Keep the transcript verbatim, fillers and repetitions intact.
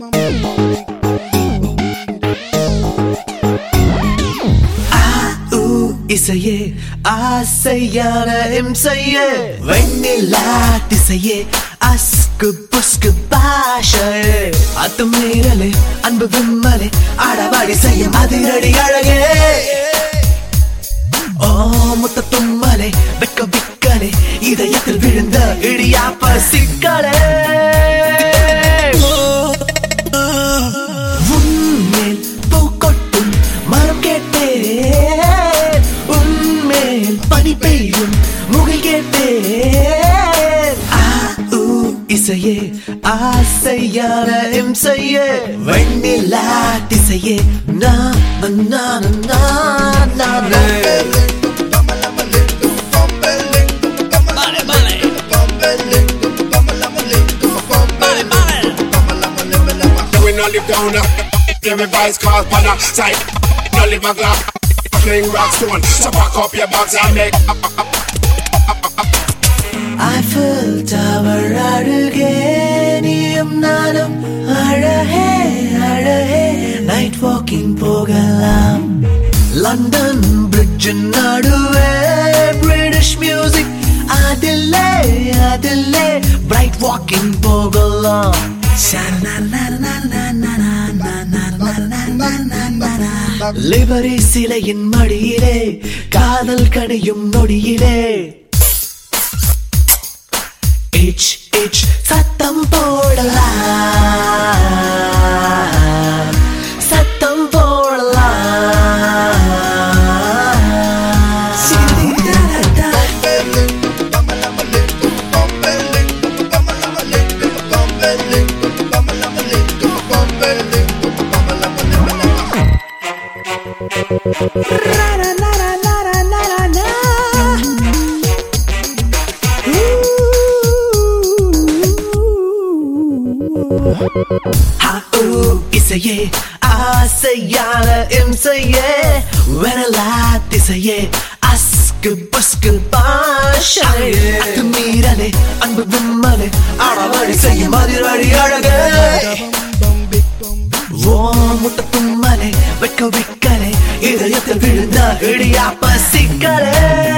இசையே ஆசையான இம்சையே வெண்ணிலா திசையே அஸ்கு புஸ்கு பாஷையே அத்துமீறலே அன்பு விம்மலே ஆடவாடி செய்யும் அதிரடி அழகே ஓ முத்த தும்மலே வெக்க விக்கலே இதயத்தில் விழுந்த இடியாப்ப சிக்கலே உன்மேல் பூக்கொட்டும் மரம் கேட்டே பனி பெய்யும் முகில் கேட்டேன் இசையே ஆசையான இம்சையே வெண்ணிலா திசையே நான் நான் நான் live down there, every vice cause pan a side. No live a glass, playing rock stone. So pack up your bags and make. Eiffel Tower அருகே நீயும் நானும் அழகே அழகே night walking போகலாம். London Bridge நடுவே British music அதிலே அதிலே bright walking போகலாம். லிபரி சிலையின் மடியிலே காதல் கடையும் நொடியிலே இச் இச் சத்தம் போடலாம் சத்தம் போடலாம் இசையே ஆசையான இம்சையே வெனலா திசையே அஸ்கு பஸ்கு பாஷையே அத்துமீறலே அன்பு விம்மலே ஆடவாடி செய்யும் அதிரடி அழகே ஓ முட்ட தும்மலே வெக்க விக்கலே இதயத்தில் விழுந்த இடியாப்ப சிக்கலே